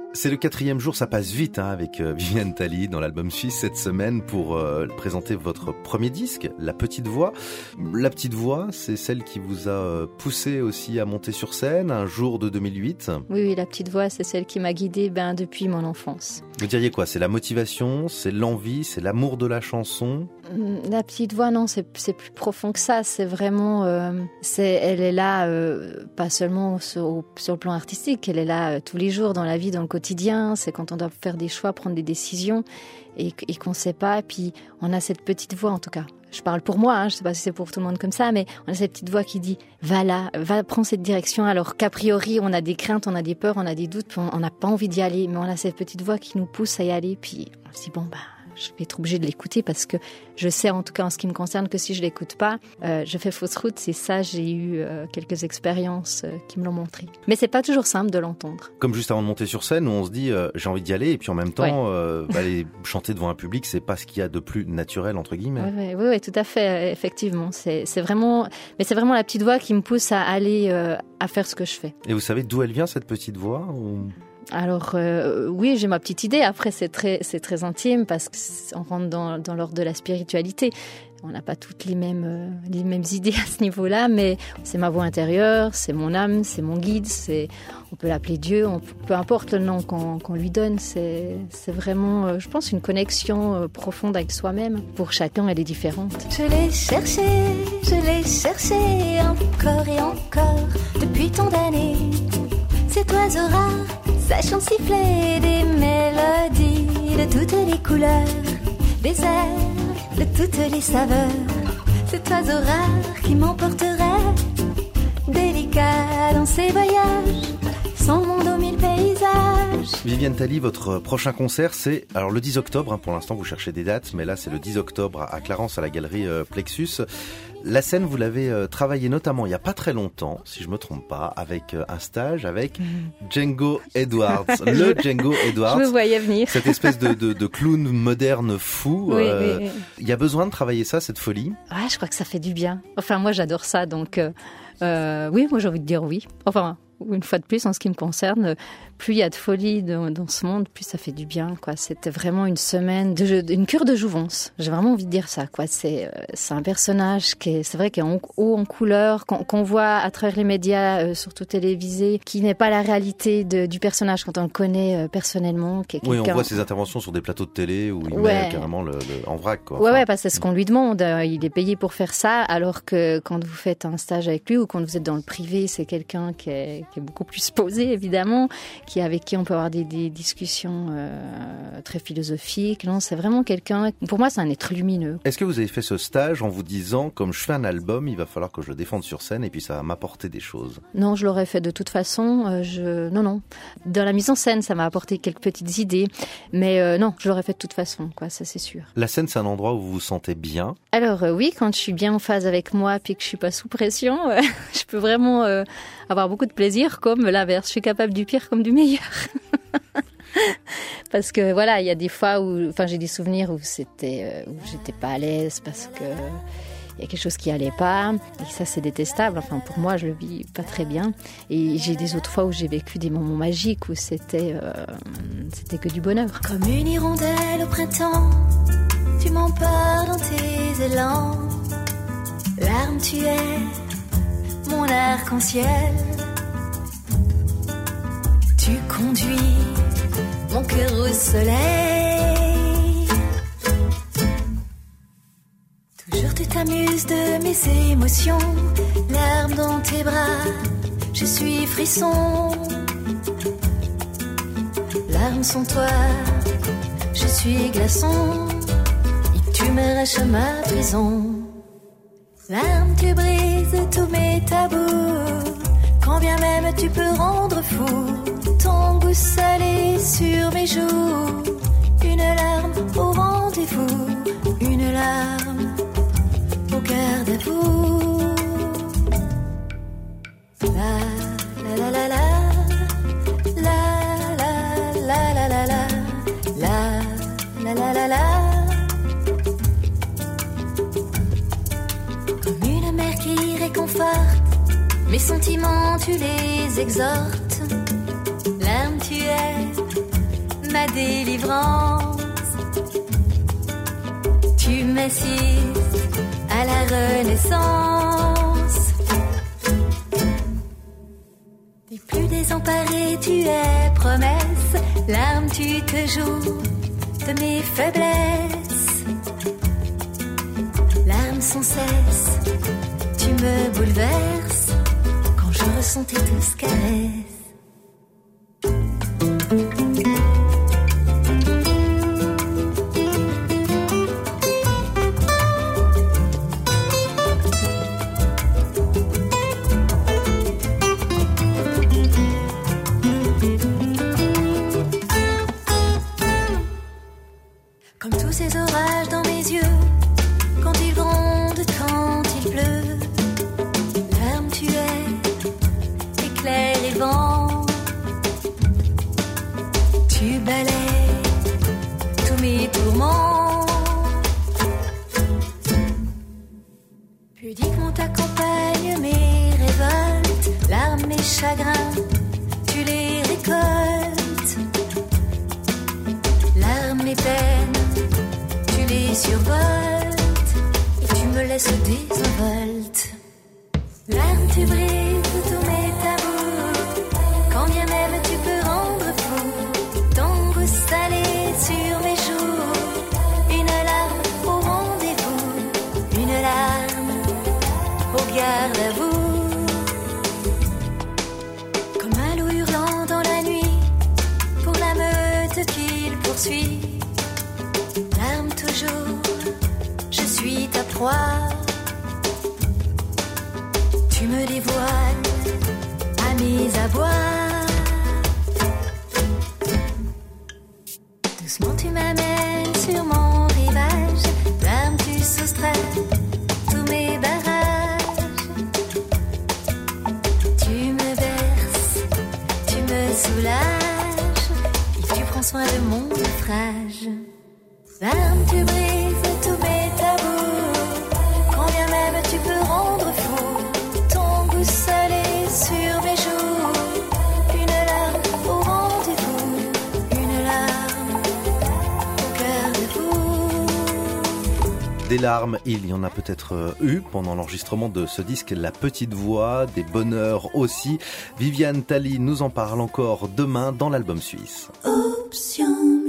C'est le 4e jour, ça passe vite avec Viviane Tally dans l'album suisse cette semaine pour présenter votre premier disque, La Petite Voix. La Petite Voix, c'est celle qui vous a poussé aussi à monter sur scène un jour de 2008. Oui, La Petite Voix, c'est celle qui m'a guidée depuis mon enfance. Vous diriez quoi ? C'est la motivation, c'est l'envie, c'est l'amour de la chanson ? La Petite Voix, non, c'est plus profond que ça. C'est vraiment, elle est là, pas seulement sur le plan artistique, elle est là tous les jours dans la vie, dans le quotidien. C'est quand on doit faire des choix, prendre des décisions et qu'on ne sait pas. Et puis on a cette petite voix, en tout cas. Je parle pour moi, je ne sais pas si c'est pour tout le monde comme ça, mais on a cette petite voix qui dit « Va là, va prendre cette direction ». Alors qu'a priori, on a des craintes, on a des peurs, on a des doutes, puis on n'a pas envie d'y aller. Mais on a cette petite voix qui nous pousse à y aller. Puis on se dit « Bon, je vais être obligée de l'écouter parce que je sais, en tout cas en ce qui me concerne, que si je l'écoute pas, je fais fausse route. C'est ça, j'ai eu quelques expériences qui me l'ont montré. Mais c'est pas toujours simple de l'entendre. Comme juste avant de monter sur scène, où on se dit j'ai envie d'y aller, et puis en même temps, aller chanter devant un public, c'est pas ce qu'il y a de plus naturel entre guillemets. Oui, tout à fait, effectivement. C'est vraiment la petite voix qui me pousse à aller à faire ce que je fais. Et vous savez d'où elle vient cette petite voix ou... Alors oui, j'ai ma petite idée. Après, c'est très intime parce qu'on rentre dans l'ordre de la spiritualité. On n'a pas toutes les mêmes idées à ce niveau-là, mais c'est ma voix intérieure, c'est mon âme, c'est mon guide. On peut l'appeler Dieu, peu importe le nom qu'on lui donne. C'est vraiment, je pense, une connexion profonde avec soi-même. Pour chacun, elle est différente. Je l'ai cherché encore et encore depuis tant d'années. Cet oiseau rare, sachant siffler des mélodies de toutes les couleurs, des airs de toutes les saveurs. Cet oiseau rare qui m'emporterait délicat dans ses voyages, sans monde aux mille paysages. Viviane Tally, votre prochain concert, c'est alors le 10 octobre. Pour l'instant, vous cherchez des dates, mais là, c'est le 10 octobre à Clarence, à la galerie Plexus. La scène, vous l'avez travaillée notamment il n'y a pas très longtemps, si je ne me trompe pas, avec un stage avec Django Edwards. Le Django Edwards. Je me voyais venir. Cette espèce de clown moderne fou. Oui. Il y a besoin de travailler ça, cette folie ? Ouais, je crois que ça fait du bien. Enfin, moi, j'adore ça, donc oui, moi, j'ai envie de dire oui. Enfin, une fois de plus, en ce qui me concerne, plus il y a de folie dans ce monde, plus ça fait du bien, quoi. C'était vraiment une semaine, une cure de jouvence. J'ai vraiment envie de dire ça, quoi. C'est un personnage c'est vrai, qui est haut en couleur, qu'on voit à travers les médias, surtout télévisés, qui n'est pas la réalité du personnage quand on le connaît personnellement. Oui, on voit ses interventions sur des plateaux de télé où il met carrément en vrac, quoi. Ouais, parce que c'est ce qu'on lui demande. Il est payé pour faire ça, alors que quand vous faites un stage avec lui ou quand vous êtes dans le privé, c'est quelqu'un qui est beaucoup plus posé, évidemment, avec qui on peut avoir des discussions très philosophiques. Non, c'est vraiment quelqu'un, pour moi, c'est un être lumineux. Est-ce que vous avez fait ce stage en vous disant, comme je fais un album, il va falloir que je le défende sur scène et puis ça va m'apporter des choses ? Non, je l'aurais fait de toute façon. Non. Dans la mise en scène, ça m'a apporté quelques petites idées. Mais non, je l'aurais fait de toute façon, quoi, ça c'est sûr. La scène, c'est un endroit où vous vous sentez bien ? Alors oui, quand je suis bien en phase avec moi puis que je suis pas sous pression, je peux vraiment avoir beaucoup de plaisir, comme l'inverse. Je suis capable du pire comme du meilleur. Parce que voilà, il y a des fois où, j'ai des souvenirs où j'étais pas à l'aise parce que il y a quelque chose qui allait pas, et ça c'est détestable. Pour moi, je le vis pas très bien. Et j'ai des autres fois où j'ai vécu des moments magiques où c'était que du bonheur. Comme une hirondelle au printemps, tu m'emportes dans tes élans. Larme, tu es mon arc-en-ciel. Tu conduis mon cœur au soleil. Toujours tu t'amuses de mes émotions. Larmes dans tes bras, je suis frisson. Larmes sont toi, je suis glaçon. Et tu m'arraches à ma prison. Larmes, tu brises tous mes tabous. Quand bien même tu peux rendre fou. Ton goût salé sur mes joues. Une larme au rendez-vous. Une larme au garde-à-vous. La la la la la. La la la la la la. La la la la la. Comme une mère qui réconforte mes sentiments, tu les exhortes. Larme, tu es ma délivrance. Tu m'assistes à la renaissance. Des plus désemparés, tu es promesse. Larmes, tu te joues de mes faiblesses. Larmes sans cesse, tu me bouleverses quand je ressens tes douces caresses. Comme tous ces orages dans mes yeux, quand ils grondent, quand il pleut. Larme tu es, éclair et vent. Tu balayes tous mes tourments. Pudiquement t'accompagnes mes révoltes. Larmes, mes chagrins, tu les récoltes. Larmes, mes peines, tu les survoltes et tu me laisses désinvolte. Larmes, tu brises tous mes tabous, quand bien même tu peux rendre fou. Ton goût salé sur mes joues, une larme au rendez-vous, une larme au garde à vous. Comme un loup hurlant dans la nuit, pour la meute qu'il poursuit. Larme toujours, je suis ta proie. Tu me dévoiles à mes abois. Doucement tu m'amènes sur mon rivage. Larme tu soustrais tous mes barrages. Tu me berces, tu me soulages et tu prends soin de mon naufrage. Larme, tu brises tous mes tabous, quand bien même tu peux rendre fou. Ton goût salé sur mes joues, une larme au rendez-vous, une larme au cœur de vous. Des larmes, il y en a peut-être eu pendant l'enregistrement de ce disque La Petite Voix, des bonheurs aussi. Viviane Tally nous en parle encore demain dans l'album suisse. Option.